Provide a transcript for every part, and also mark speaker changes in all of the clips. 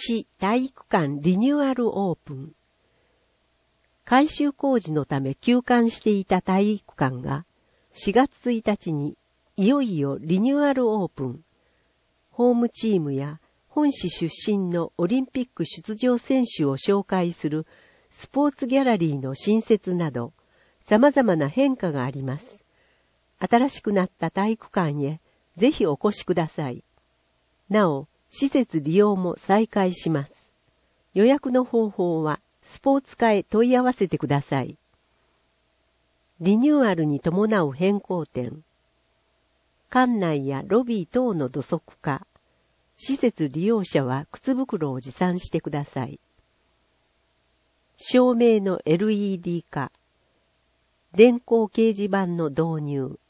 Speaker 1: 市体育館リニューアルオープン。改修工事のため休館していた体育館が4月1日にいよいよリニューアルオープン。ホームチームや本市出身のオリンピック出場選手を紹介するスポーツギャラリーの新設など様々な変化があります。新しくなった体育館へぜひお越しください。なお、施設利用も再開します。予約の方法はスポーツ課へ問い合わせてください。リニューアルに伴う変更点。館内やロビー等の土足化。施設利用者は靴袋を持参してください。照明の LED 化。電光掲示板の導入。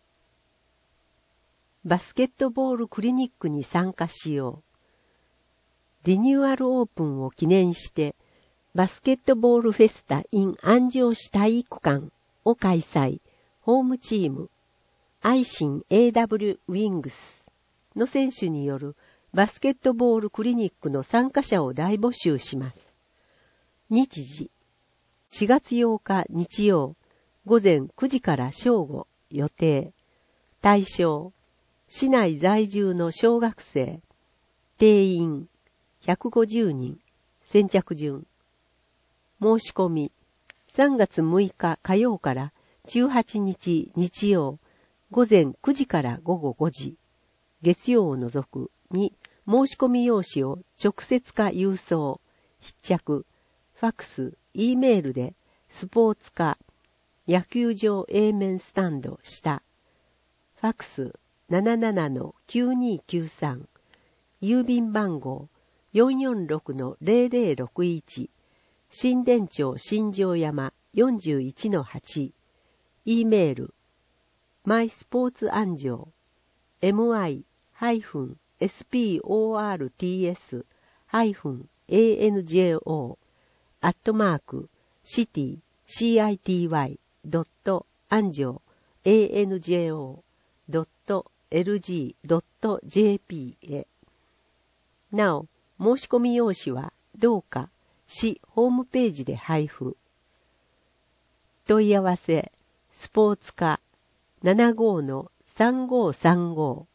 Speaker 1: バスケットボールクリニックに参加しよう。リニューアルオープンを記念して、バスケットボールフェスタ in 安城市体育館を開催。ホームチーム、愛心 AW ウィングスの選手によるバスケットボールクリニックの参加者を大募集します。日時、4月8日日曜、午前9時から正午予定。対象、市内在住の小学生。定員、150人。先着順。申し込み、3月6日火曜から18日日曜、午前9時から午後5時。月曜を除くに申し込み用紙を直接か郵送、必着、ファクス、E メールでスポーツ課、野球場 A 面スタンド下、ファクス 77-9293、郵便番号 446-0061、新田町新城山 41-8、E メール、マイスポーツ安城、my-city-anjo.anjo.lg.jp へ。なお、申し込み用紙はどうか市ホームページで配布。問い合わせ、スポーツ課 75-3535